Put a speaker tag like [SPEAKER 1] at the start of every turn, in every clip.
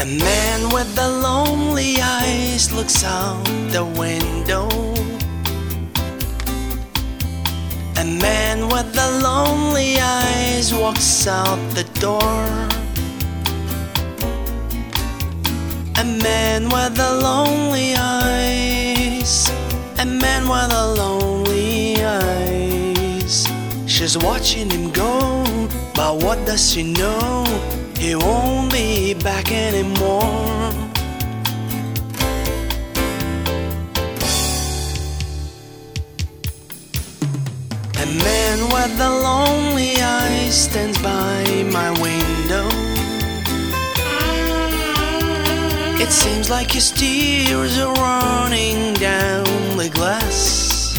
[SPEAKER 1] A man with the lonely eyes looks out the window. A man with the lonely eyes walks out the door. A man with the lonely eyes. A man with the lonely eyes. She's watching him go, but what does she know? He won't be back anymore. A man with the lonely eyes stands by my window. It seems like his tears are running down the glass.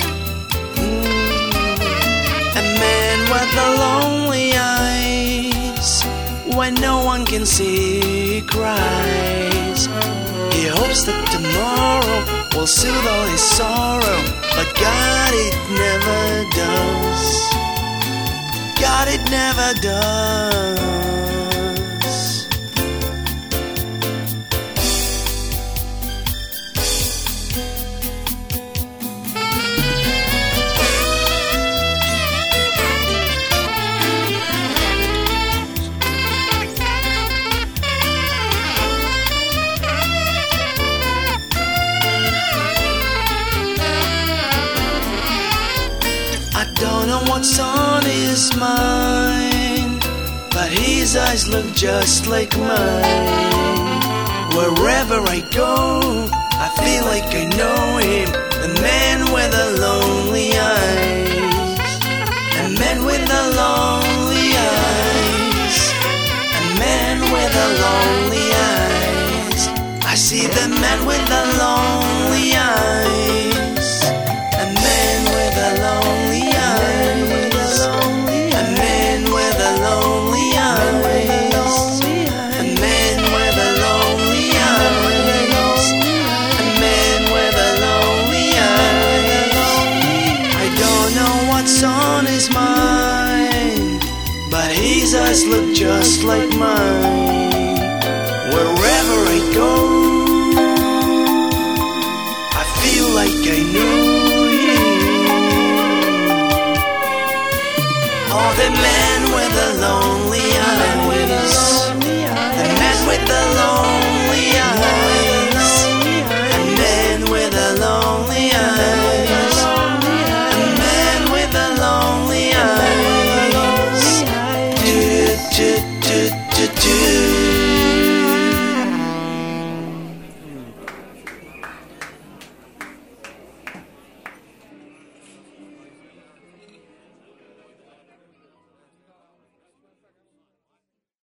[SPEAKER 1] A man with the lonely eyes, when no one can see, cries. He hopes that tomorrow will soothe all his sorrow, but God, it never does. God, it never does. I don't know what's on his mind, but his eyes look just like mine. Wherever I go, I feel like I know him. The man with the lonely eyes. A man with the lonely eyes. A man with the lonely eyes. I see the man with the lonely eyes. A man with the lonely eyes. A man with the lonely eyes. A man with the lonely eyes. A man with the lonely eyes. I don't know what's on his mind, but his eyes look just like mine. Wherever I go, I feel like I know him. Oh, the man with the lonely eyes.